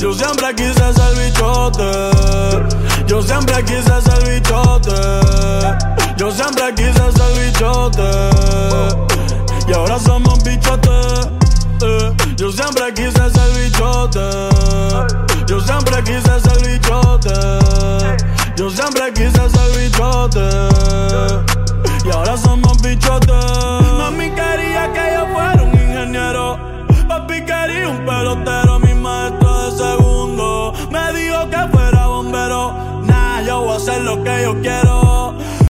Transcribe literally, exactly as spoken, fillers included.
Yo siempre quise ser bichote. Yo siempre quise ser bichote. Yo siempre quise ser bichote. Y ahora somos bichotes. Eh. Yo siempre quise ser bichote. Yo siempre quise ser bichote. Yo siempre quise ser bichote. Y ahora somos bichotes. Mami quería que yo fuera un ingeniero. Papi quería un pelotero. Mi maestro de segundo me dijo que fuera bombero. Nah, yo voy a hacer lo que yo quiero.